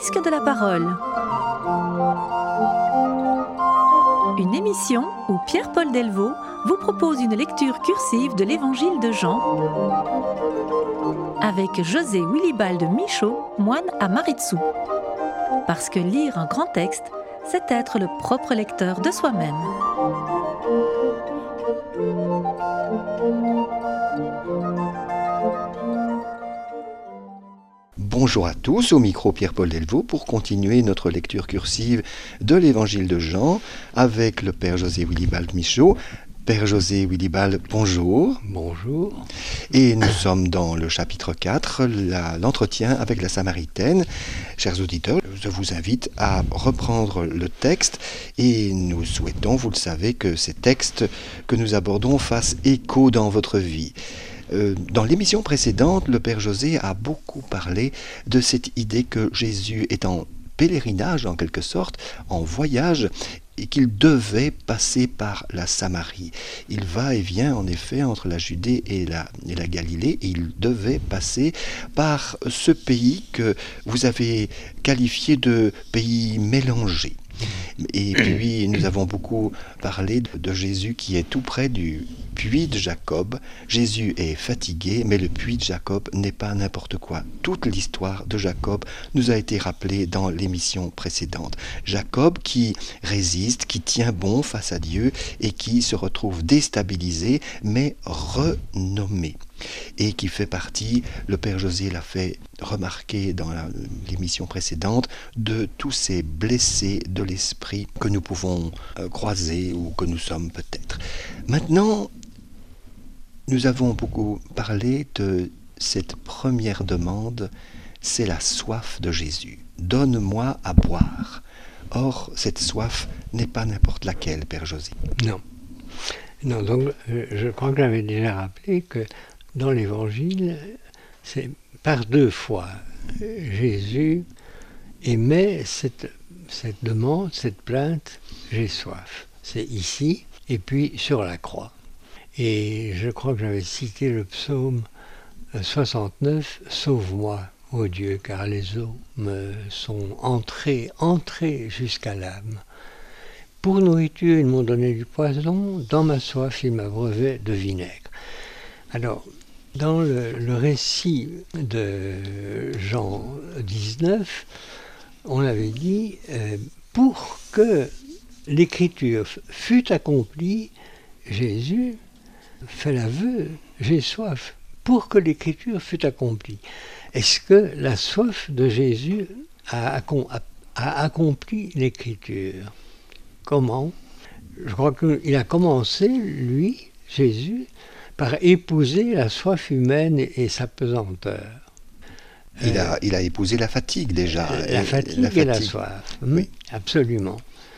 Disque de la parole. Une émission où Pierre-Paul Delvaux vous propose une lecture cursive de l'Évangile de Jean avec José Willibald Michaud, moine à Maritsou. Parce que lire un grand texte, c'est être le propre lecteur de soi-même. Bonjour à tous, au micro Pierre-Paul Delvaux pour continuer notre lecture cursive de l'Évangile de Jean avec le Père José Willibald Michaud. Père José Willibald, bonjour. Bonjour. Et nous sommes dans le chapitre 4, l'entretien avec la Samaritaine. Chers auditeurs, je vous invite à reprendre le texte et nous souhaitons, vous le savez, que ces textes que nous abordons fassent écho dans votre vie. Dans l'émission précédente, le Père José a beaucoup parlé de cette idée que Jésus est en pèlerinage, en quelque sorte, en voyage, et qu'il devait passer par la Samarie. Il va et vient en effet entre la Judée et la Galilée, et il devait passer par ce pays que vous avez qualifié de pays mélangé. Et puis nous avons beaucoup parlé de Jésus qui est tout près du puits de Jacob. Jésus est fatigué, mais le puits de Jacob n'est pas n'importe quoi. Toute l'histoire de Jacob nous a été rappelée dans l'émission précédente. Jacob qui résiste, qui tient bon face à Dieu et qui se retrouve déstabilisé, mais renommé. Et qui fait partie, le Père José l'a fait remarquer dans l'émission précédente, de tous ces blessés de l'esprit que nous pouvons croiser ou que nous sommes peut-être. Maintenant, nous avons beaucoup parlé de cette première demande, c'est la soif de Jésus. Donne-moi à boire. Or, cette soif n'est pas n'importe laquelle, Père José. Non, donc je crois que j'avais déjà rappelé que dans l'Évangile, c'est par deux fois, Jésus émet cette demande, cette plainte, j'ai soif. C'est ici, et puis sur la croix. Et je crois que j'avais cité le psaume 69, « Sauve-moi, ô Dieu, car les eaux me sont entrées jusqu'à l'âme. Pour nourriture, ils m'ont donné du poison, dans ma soif, ils m'abreuvaient de vinaigre. » Alors, dans le récit de Jean 19, on avait dit pour que l'écriture fût accomplie, Jésus fait l'aveu, j'ai soif, pour que l'écriture fût accomplie. Est-ce que la soif de Jésus a accompli l'écriture? Comment? Je crois qu'il a commencé, lui, Jésus, par épouser la soif humaine et sa pesanteur. Il a épousé la fatigue déjà. La fatigue et la soif, oui. Absolument.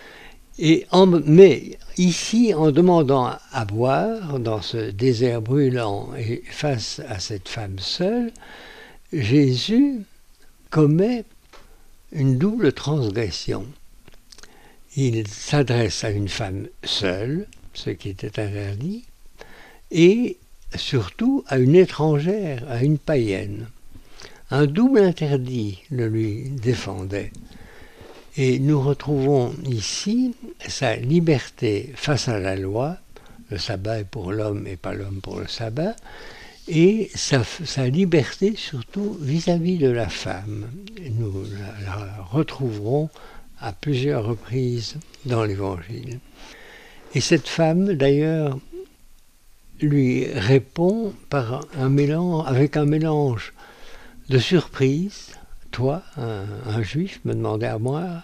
Mais ici, en demandant à boire, dans ce désert brûlant et face à cette femme seule, Jésus commet une double transgression. Il s'adresse à une femme seule, ce qui était interdit, et surtout à une étrangère, à une païenne. Un double interdit le lui défendait. Et nous retrouvons ici sa liberté face à la loi, le sabbat est pour l'homme et pas l'homme pour le sabbat, et sa liberté surtout vis-à-vis de la femme. Nous la retrouverons à plusieurs reprises dans l'Évangile. Et cette femme, d'ailleurs, lui répond avec un mélange de surprise. Toi, un juif, me demandait à boire,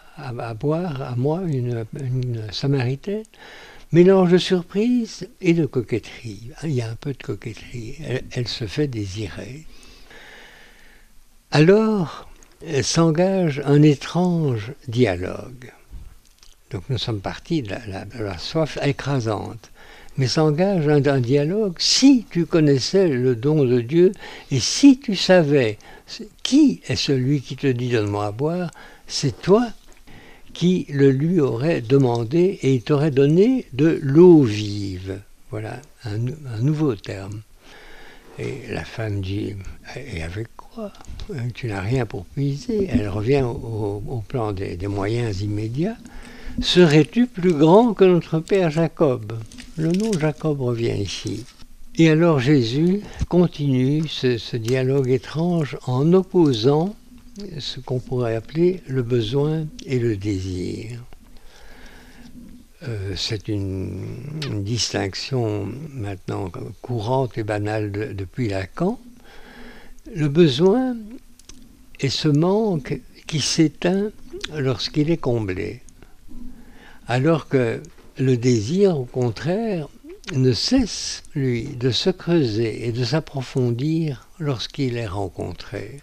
une Samaritaine. Mélange de surprise et de coquetterie. Il y a un peu de coquetterie. Elle se fait désirer. Alors, s'engage un étrange dialogue. Donc nous sommes partis de la soif écrasante. Mais s'engage un dialogue, si tu connaissais le don de Dieu, et si tu savais qui est celui qui te dit « donne-moi à boire », c'est toi qui le lui aurais demandé et il t'aurait donné de l'eau vive. Voilà, un nouveau terme. Et la femme dit, et avec quoi? Tu n'as rien pour puiser. Elle revient au plan des moyens immédiats. Serais-tu plus grand que notre père Jacob? Le nom Jacob revient ici. Et alors Jésus continue ce dialogue étrange en opposant ce qu'on pourrait appeler le besoin et le désir. C'est une distinction maintenant courante et banale depuis Lacan. Le besoin est ce manque qui s'éteint lorsqu'il est comblé, alors que le désir, au contraire, ne cesse, lui, de se creuser et de s'approfondir lorsqu'il est rencontré.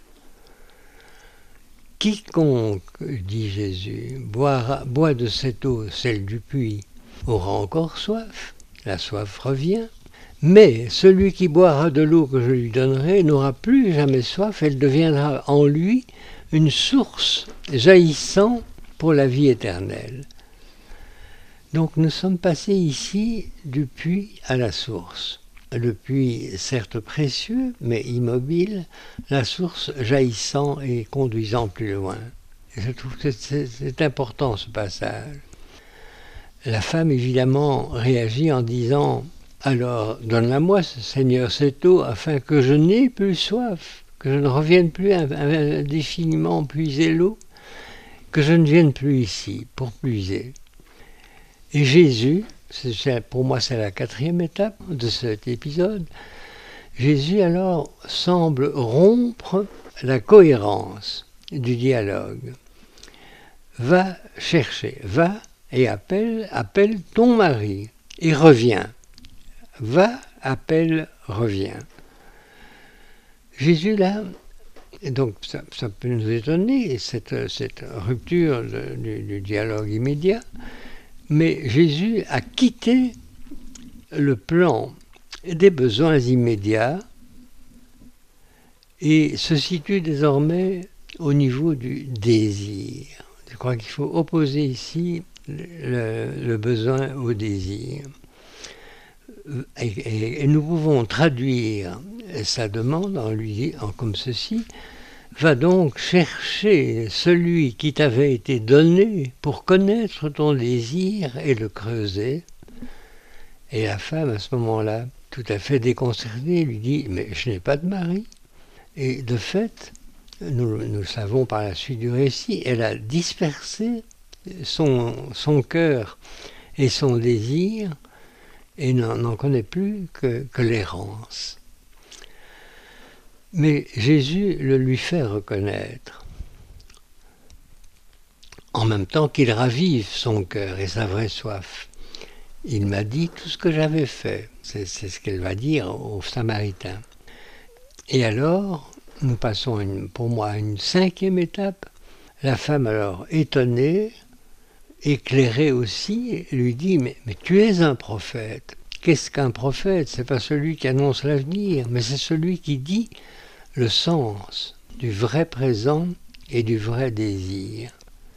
Quiconque, dit Jésus, boit de cette eau, celle du puits, aura encore soif. La soif revient. Mais celui qui boira de l'eau que je lui donnerai n'aura plus jamais soif. Elle deviendra en lui une source jaillissant pour la vie éternelle. Donc nous sommes passés ici du puits à la source. Le puits, certes précieux, mais immobile, la source jaillissant et conduisant plus loin. Et je trouve que c'est important ce passage. La femme, évidemment, réagit en disant « Alors, donne-la-moi, Seigneur, cette eau, afin que je n'ai plus soif, que je ne revienne plus indéfiniment puiser l'eau, que je ne vienne plus ici pour puiser. » Et Jésus, pour moi c'est la 4e étape de cet épisode, Jésus alors semble rompre la cohérence du dialogue. Va chercher, va et appelle ton mari et reviens. Va, appelle, reviens. Jésus là, donc ça peut nous étonner, cette rupture du dialogue immédiat, mais Jésus a quitté le plan des besoins immédiats et se situe désormais au niveau du désir. Je crois qu'il faut opposer ici le besoin au désir. Et nous pouvons traduire sa demande comme ceci: va donc chercher celui qui t'avait été donné pour connaître ton désir et le creuser. Et la femme, à ce moment-là, tout à fait déconcertée, lui dit « Mais je n'ai pas de mari ». Et de fait, nous savons par la suite du récit, elle a dispersé son cœur et son désir et n'en connaît plus que l'errance. Mais Jésus le lui fait reconnaître, en même temps qu'il ravive son cœur et sa vraie soif. Il m'a dit tout ce que j'avais fait, c'est ce qu'elle va dire aux Samaritains. Et alors, nous passons pour moi à une 5e étape. La femme alors étonnée, éclairée aussi, lui dit « Mais tu es un prophète. Qu'est-ce qu'un prophète? C'est pas celui qui annonce l'avenir, mais c'est celui qui dit le sens du vrai présent et du vrai désir.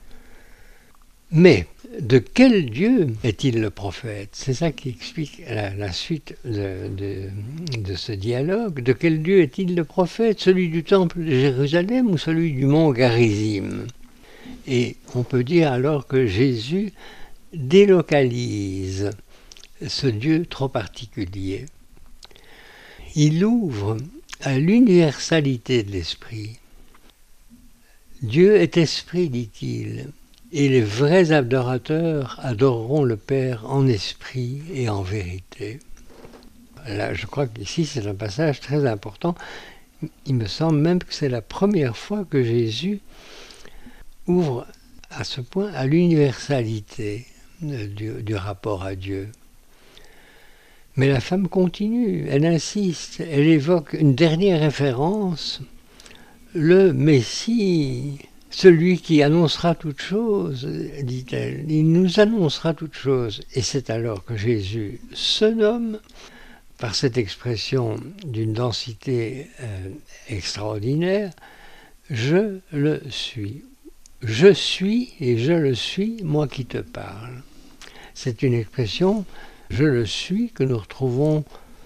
Mais de quel Dieu est-il le prophète? C'est ça qui explique la suite de ce dialogue. De quel Dieu est-il le prophète? Celui du temple de Jérusalem ou celui du mont Garizim? Et on peut dire alors que Jésus délocalise ce Dieu trop particulier. Il ouvre à l'universalité de l'esprit. Dieu est esprit, dit-il, et les vrais adorateurs adoreront le Père en esprit et en vérité. Là, je crois qu'ici, c'est un passage très important. Il me semble même que c'est la première fois que Jésus ouvre à ce point à l'universalité du rapport à Dieu. Mais la femme continue, elle insiste, elle évoque une dernière référence, le Messie, celui qui annoncera toutes choses, dit-elle, il nous annoncera toutes choses. Et c'est alors que Jésus se nomme, par cette expression d'une densité extraordinaire, je le suis. Je suis et je le suis, moi qui te parle. C'est une expression, je le suis, que nous retrouvons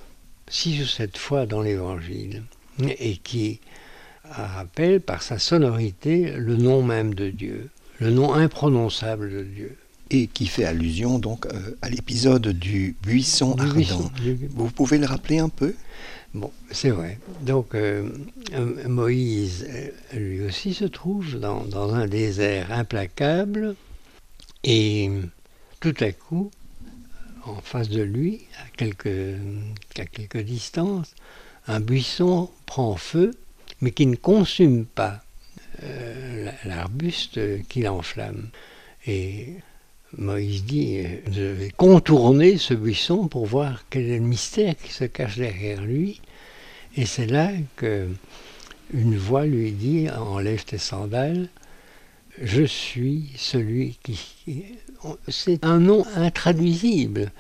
6 ou 7 fois dans l'Évangile, et qui rappelle par sa sonorité le nom même de Dieu, le nom imprononçable de Dieu. Et qui fait allusion donc à l'épisode du buisson ardent. Vous pouvez le rappeler un peu ? Bon, c'est vrai. Donc Moïse, lui aussi, se trouve dans un désert implacable, et tout à coup, en face de lui, à quelques distances, un buisson prend feu, mais qui ne consume pas l'arbuste qui l'enflamme. Et Moïse dit, je vais contourner ce buisson pour voir quel est le mystère qui se cache derrière lui. Et c'est là qu'une voix lui dit, enlève tes sandales, je suis celui qui... C'est un nom intraduisible.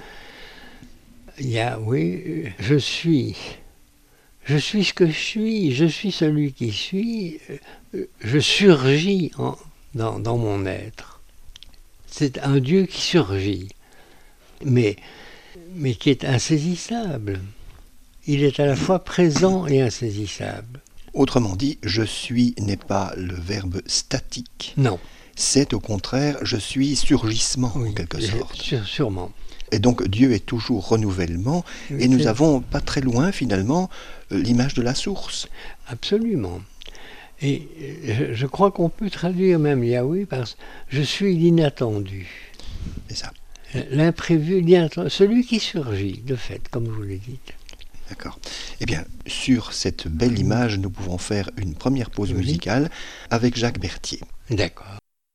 Yahweh, je suis ce que je suis celui qui suis, je surgis dans mon être. C'est un Dieu qui surgit, mais qui est insaisissable. Il est à la fois présent et insaisissable. Autrement dit, je suis n'est pas le verbe statique. Non. C'est au contraire, je suis surgissement, en quelque sorte. Sûrement. Et donc Dieu est toujours renouvellement, et nous avons pas très loin finalement l'image de la source. Absolument. Et je crois qu'on peut traduire même Yahweh par « je suis l'inattendu ». C'est ça. L'imprévu, l'inattendu, celui qui surgit, de fait, comme vous le dites. D'accord. Eh bien, sur cette belle image, nous pouvons faire une première pause musicale avec Jacques Berthier. D'accord.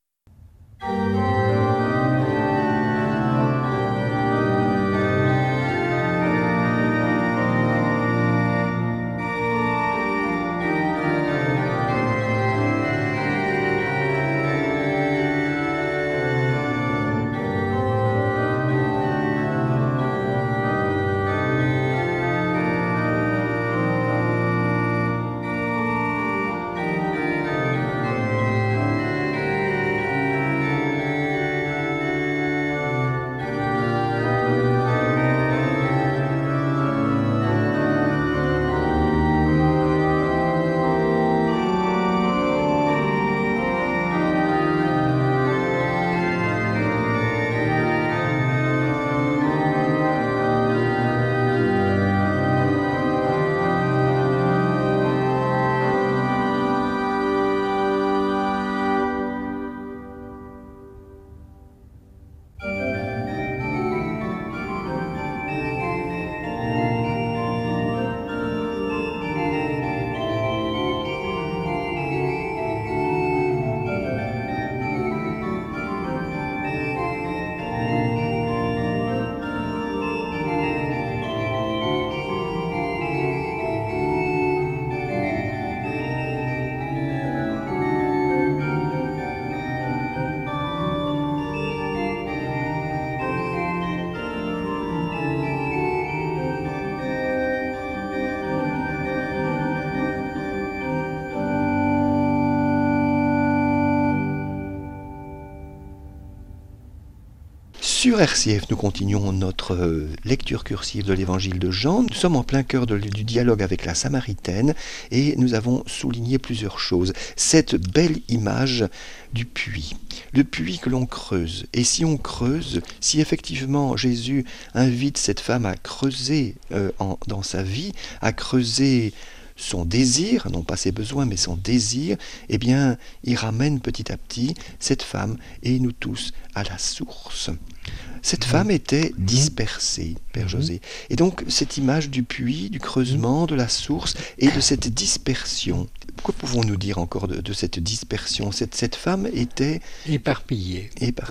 Sur RCF, nous continuons notre lecture cursive de l'évangile de Jean. Nous sommes en plein cœur du dialogue avec la Samaritaine et nous avons souligné plusieurs choses. Cette belle image du puits, le puits que l'on creuse. Et si on creuse, si effectivement Jésus invite cette femme à creuser dans sa vie, à creuser son désir, non pas ses besoins, mais son désir, eh bien, il ramène petit à petit cette femme et nous tous à la source. Cette femme était dispersée, Père José. Et donc, cette image du puits, du creusement, de la source et de cette dispersion. Que pouvons-nous dire encore de cette dispersion ? Cette femme était éparpillée.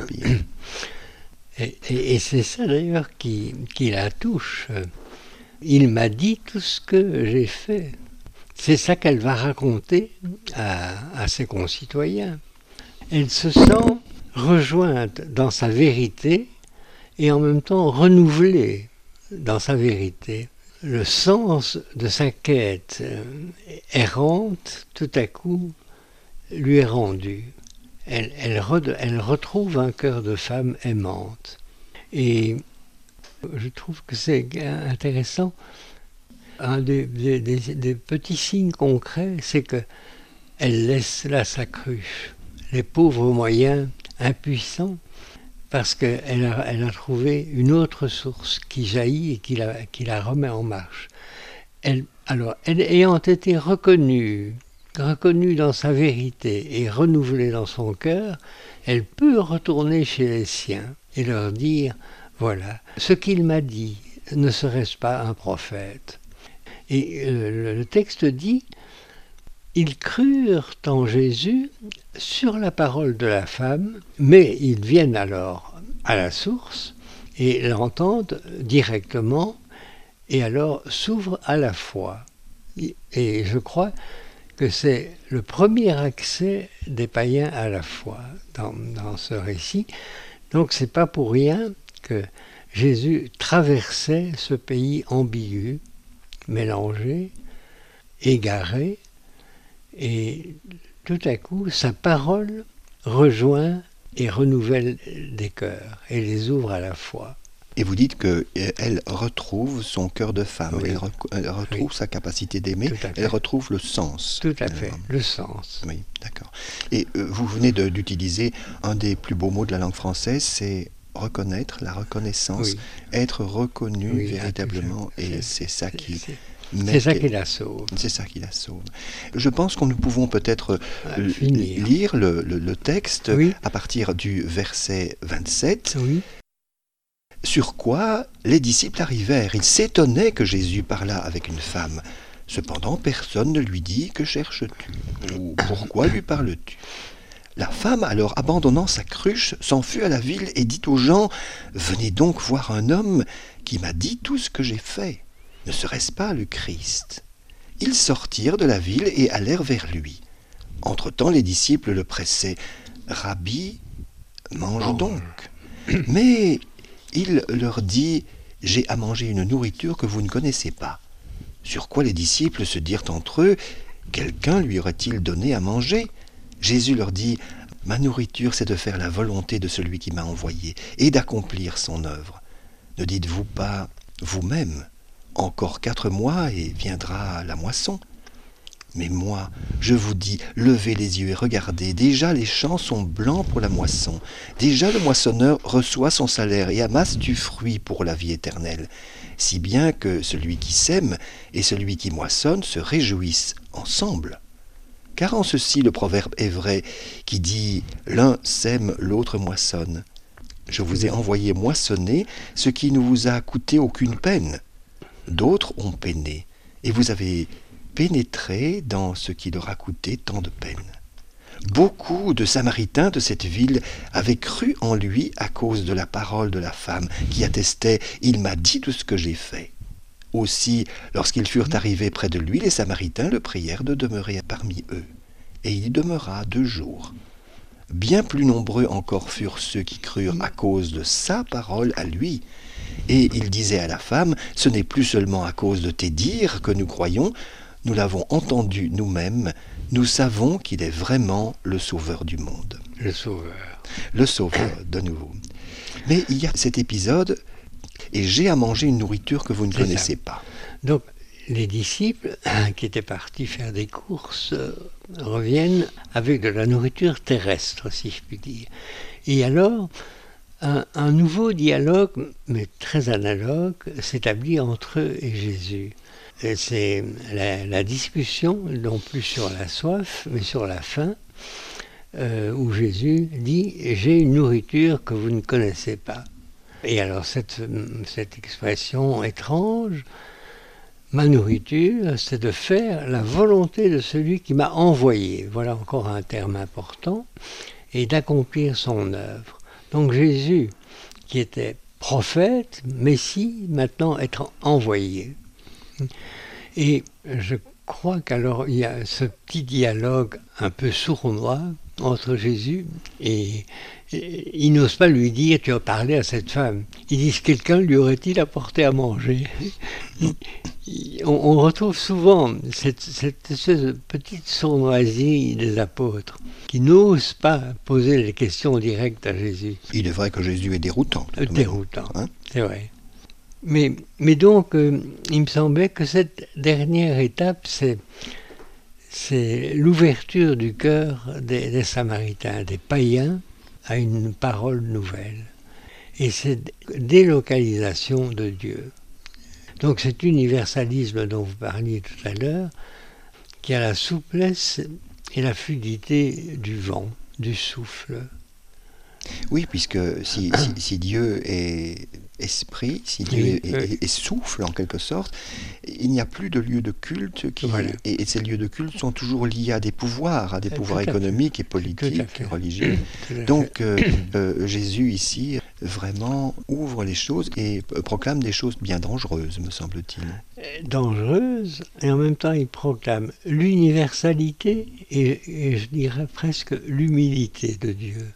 Et c'est ça d'ailleurs qui la touche. Il m'a dit tout ce que j'ai fait. C'est ça qu'elle va raconter à ses concitoyens. Elle se sent rejointe dans sa vérité et en même temps renouvelée dans sa vérité. Le sens de sa quête errante, tout à coup, lui est rendu. Elle retrouve un cœur de femme aimante. Et je trouve que c'est intéressant. Un des petits signes concrets, c'est qu'elle laisse là sa cruche. Les pauvres moyens, impuissants, parce qu'elle a trouvé une autre source qui jaillit et qui la remet en marche. Elle ayant été reconnue dans sa vérité et renouvelée dans son cœur, elle peut retourner chez les siens et leur dire, voilà, ce qu'il m'a dit, ne serait-ce pas un prophète ? Et le texte dit, ils crurent en Jésus sur la parole de la femme, mais ils viennent alors à la source et l'entendent directement et alors s'ouvrent à la foi. Et je crois que c'est le premier accès des païens à la foi dans ce récit. Donc c'est pas pour rien que Jésus traversait ce pays ambigu, mélangé, égaré, et tout à coup, sa parole rejoint et renouvelle des cœurs et les ouvre à la foi. Et vous dites qu'elle retrouve son cœur de femme, oui. elle retrouve sa capacité d'aimer, elle retrouve le sens. Tout à fait, le sens. Oui, d'accord. Et vous venez d'utiliser un des plus beaux mots de la langue française, c'est reconnaître, la reconnaissance, être reconnu véritablement, et c'est ça qui... C'est ça qui la sauve. C'est ça qui la sauve. Je pense que nous pouvons peut-être lire le texte à partir du verset 27. Oui. Sur quoi les disciples arrivèrent. Ils s'étonnaient que Jésus parlât avec une femme. Cependant, personne ne lui dit « Que cherches-tu » ou « Pourquoi lui parles-tu » La femme, alors abandonnant sa cruche, s'enfuit à la ville et dit aux gens « Venez donc voir un homme qui m'a dit tout ce que j'ai fait. Ne serait-ce pas le Christ ?» Ils sortirent de la ville et allèrent vers lui. Entre-temps, les disciples le pressaient. « Rabbi, mange donc. » Mais il leur dit « J'ai à manger une nourriture que vous ne connaissez pas. » Sur quoi les disciples se dirent entre eux « Quelqu'un lui aurait-il donné à manger ?» Jésus leur dit « Ma nourriture, c'est de faire la volonté de celui qui m'a envoyé et d'accomplir son œuvre. Ne dites-vous pas vous-même, encore 4 mois et viendra la moisson. Mais moi, je vous dis, levez les yeux et regardez, déjà les champs sont blancs pour la moisson. Déjà le moissonneur reçoit son salaire et amasse du fruit pour la vie éternelle. Si bien que celui qui sème et celui qui moissonne se réjouissent ensemble. Car en ceci le proverbe est vrai, qui dit « L'un sème, l'autre moissonne ». Je vous ai envoyé moissonner ce qui ne vous a coûté aucune peine. D'autres ont peiné, et vous avez pénétré dans ce qui leur a coûté tant de peine. Beaucoup de Samaritains de cette ville avaient cru en lui à cause de la parole de la femme, qui attestait « Il m'a dit tout ce que j'ai fait ». Aussi, lorsqu'ils furent arrivés près de lui, les Samaritains le prièrent de demeurer parmi eux. Et il y demeura 2 jours. Bien plus nombreux encore furent ceux qui crurent à cause de sa parole à lui. Et il disait à la femme, « Ce n'est plus seulement à cause de tes dires que nous croyons, nous l'avons entendu nous-mêmes, nous savons qu'il est vraiment le Sauveur du monde. » Le Sauveur. Le Sauveur, de nouveau. Mais il y a cet épisode, et j'ai à manger une nourriture que vous ne connaissez pas. Donc, les disciples, qui étaient partis faire des courses, reviennent avec de la nourriture terrestre, si je puis dire. Et alors, un nouveau dialogue, mais très analogue, s'établit entre eux et Jésus. Et c'est la discussion, non plus sur la soif, mais sur la faim, où Jésus dit « J'ai une nourriture que vous ne connaissez pas ». Et alors cette expression étrange, ma nourriture, c'est de faire la volonté de celui qui m'a envoyé. Voilà encore un terme important. Et d'accomplir son œuvre. Donc Jésus, qui était prophète, Messie, maintenant être envoyé. Et je crois qu'alors il y a ce petit dialogue un peu sournois entre Jésus et il n'ose pas lui dire « tu as parlé à cette femme ». Ils disent « quelqu'un lui aurait-il apporté à manger ?» On retrouve souvent cette espèce de petite sournoiserie des apôtres qui n'osent pas poser les questions directes à Jésus. Il est vrai que Jésus est déroutant. Déroutant, hein, c'est vrai. Mais donc, il me semblait que cette dernière étape, c'est l'ouverture du cœur des Samaritains, des païens, à une parole nouvelle. Et cette délocalisation de Dieu. Donc cet universalisme dont vous parliez tout à l'heure, qui a la souplesse et la fluidité du vent, du souffle. Oui, puisque si Dieu est esprit, si Dieu est souffle en quelque sorte, il n'y a plus de lieux de culte et ces lieux de culte sont toujours liés à des pouvoirs économiques et politiques, religieux. Donc Jésus ici vraiment ouvre les choses et proclame des choses bien dangereuses, me semble-t-il. Dangereuses, et en même temps il proclame l'universalité et je dirais presque l'humilité de Dieu.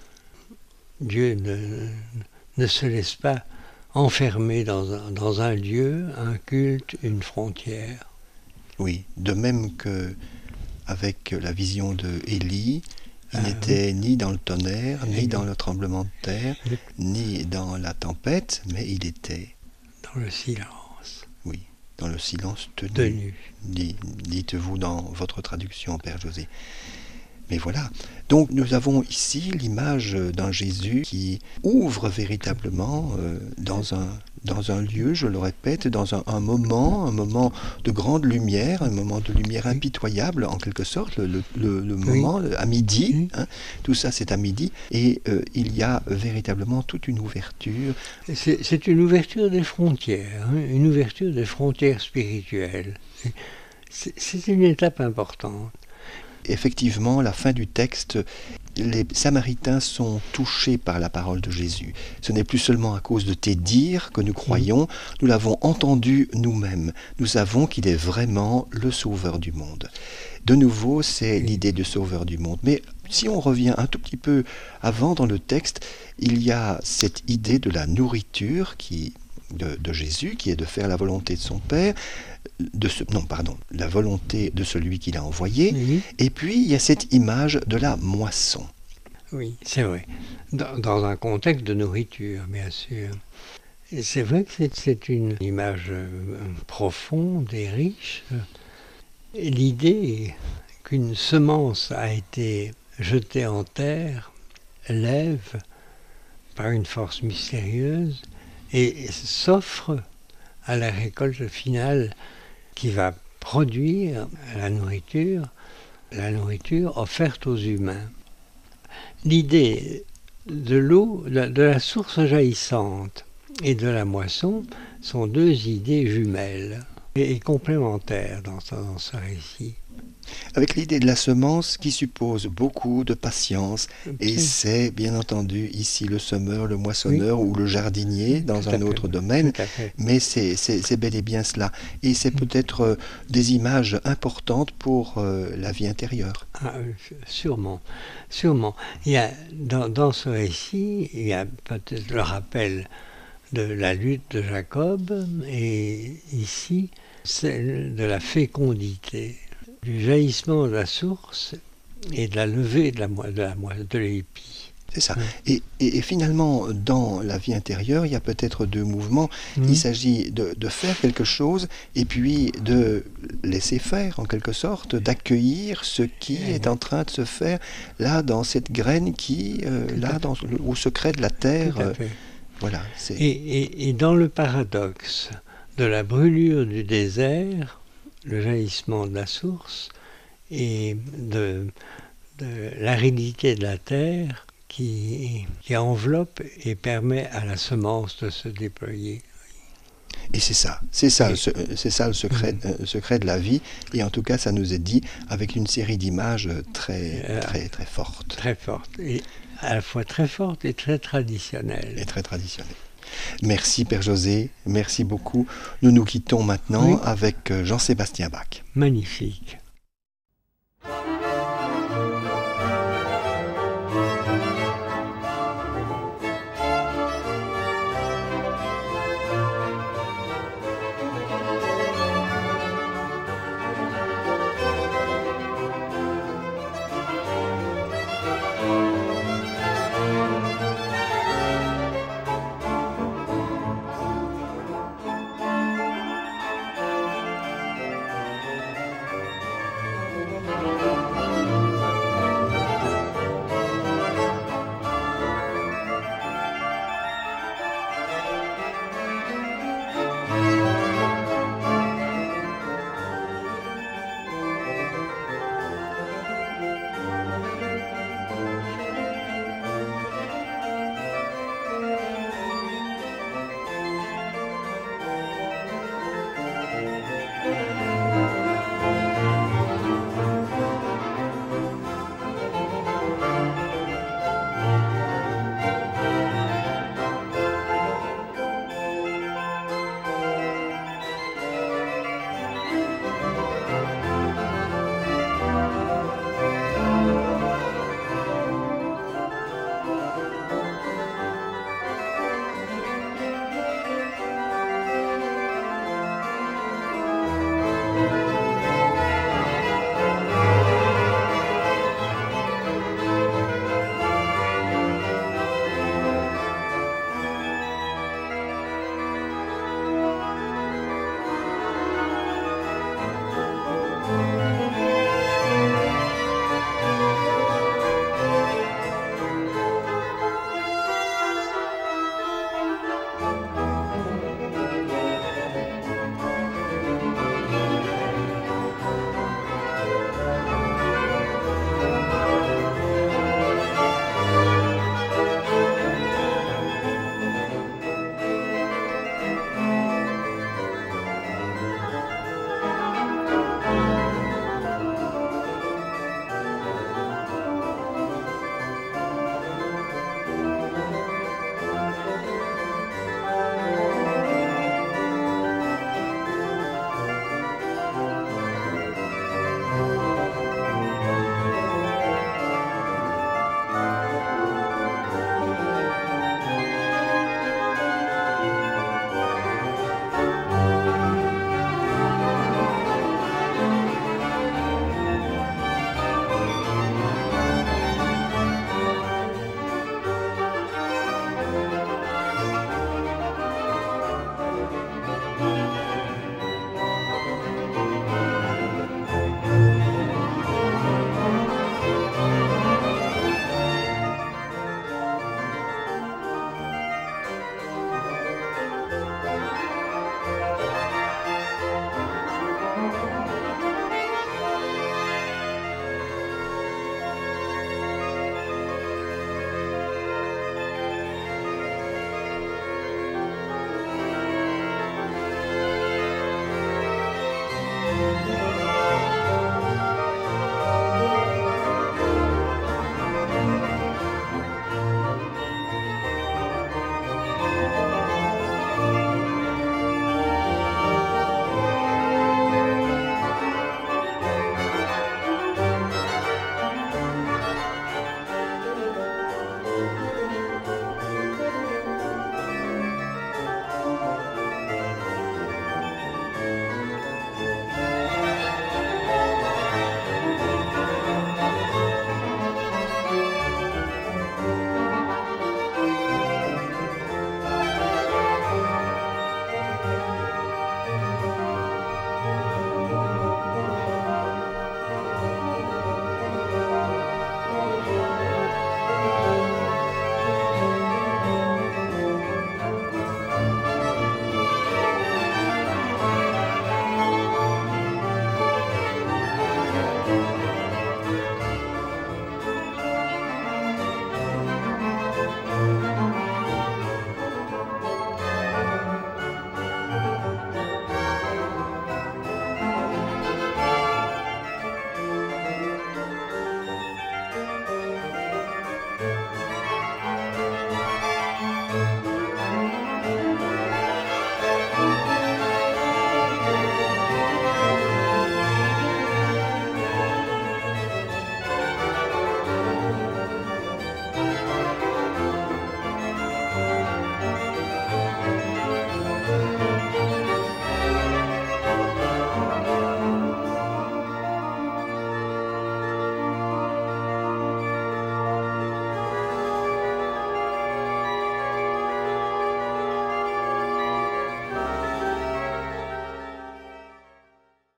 Dieu ne se laisse pas enfermer dans un lieu, un culte, une frontière. Oui, de même qu'avec la vision de Élie, il n'était ni dans le tonnerre, ni dans le tremblement de terre, ni dans la tempête, mais il était dans le silence. Oui, dans le silence tenu. Dites-vous dans votre traduction, Père José. Mais voilà, donc nous avons ici l'image d'un Jésus qui ouvre véritablement dans un lieu, je le répète, dans un moment de grande lumière, un moment de lumière impitoyable en quelque sorte, le moment à midi, tout ça c'est à midi, et il y a véritablement toute une ouverture. C'est une ouverture des frontières, une ouverture des frontières spirituelles. C'est une étape importante. Effectivement, la fin du texte, les Samaritains sont touchés par la parole de Jésus. Ce n'est plus seulement à cause de tes dires que nous croyons, nous l'avons entendu nous-mêmes. Nous savons qu'il est vraiment le sauveur du monde. De nouveau, c'est l'idée de sauveur du monde. Mais si on revient un tout petit peu avant dans le texte, il y a cette idée de la nourriture de Jésus, qui est de faire la volonté de son Père, la volonté de celui qui l'a envoyé, et puis il y a cette image de la moisson. Oui, c'est vrai, dans un contexte de nourriture, bien sûr. Et c'est vrai que c'est une image profonde et riche. Et l'idée qu'une semence a été jetée en terre lève par une force mystérieuse et s'offre à la récolte finale qui va produire la nourriture offerte aux humains. L'idée de l'eau, de la source jaillissante et de la moisson sont deux idées jumelles et complémentaires dans ce récit. Avec l'idée de la semence qui suppose beaucoup de patience, et c'est bien entendu ici le semeur, le moissonneur ou le jardinier dans un autre domaine, mais c'est bel et bien cela. Et c'est peut-être des images importantes pour la vie intérieure. Sûrement. Il y a, dans ce récit, il y a peut-être le rappel de la lutte de Jacob, et ici, celle de la fécondité, du jaillissement de la source et de la levée de l'épi. C'est ça. Et finalement, dans la vie intérieure, il y a peut-être deux mouvements. Il s'agit de faire quelque chose et puis de laisser faire, en quelque sorte, d'accueillir ce qui est en train de se faire là, dans cette graine qui, au secret de la terre. Voilà. Et dans le paradoxe de la brûlure du désert, le jaillissement de la source et de l'aridité de la terre qui enveloppe et permet à la semence de se déployer. Et c'est ça le secret de la vie. Et en tout cas, ça nous est dit avec une série d'images très fortes. Très fortes. Et à la fois très fortes et très traditionnelles. Merci Père José, merci beaucoup. Nous nous quittons maintenant avec Jean-Sébastien Bach. Magnifique.